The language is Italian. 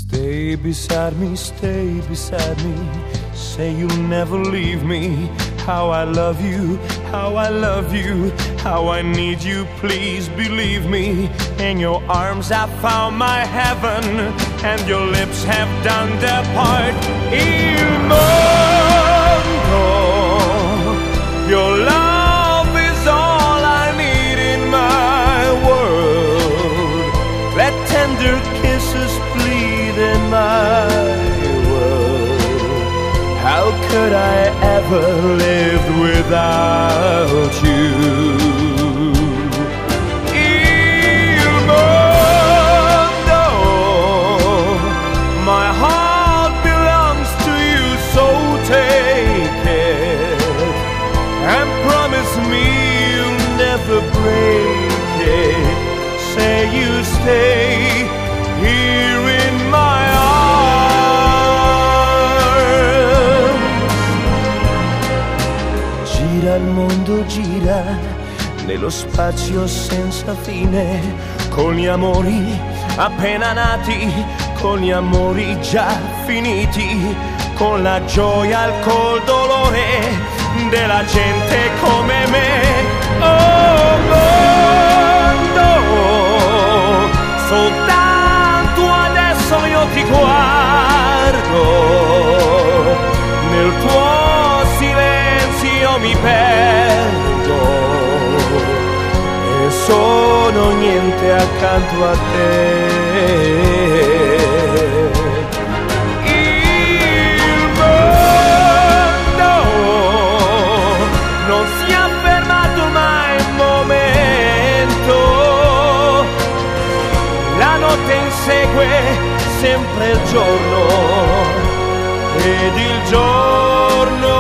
Stay beside me, say you'll never leave me. How I love you, how I love you, how I need you, please believe me. In your arms I found my heaven, and your lips have done their part. Il mondo, your love is all I need in my world. Let tender kisses plead in my world. How could I ever live without you? Il mondo, my heart belongs to you, so take it and promise me you'll never break it. Say you stay here in my arms. Gira il mondo, gira nello spazio senza fine, con gli amori appena nati, con gli amori già finiti, con la gioia e col dolore della gente come me. Oh mondo, soltanto adesso io ti guardo, nel tuo silenzio mi perdo e sono niente accanto a te. Il mondo non si è fermato mai un momento, la notte insegue sempre il giorno ed il giorno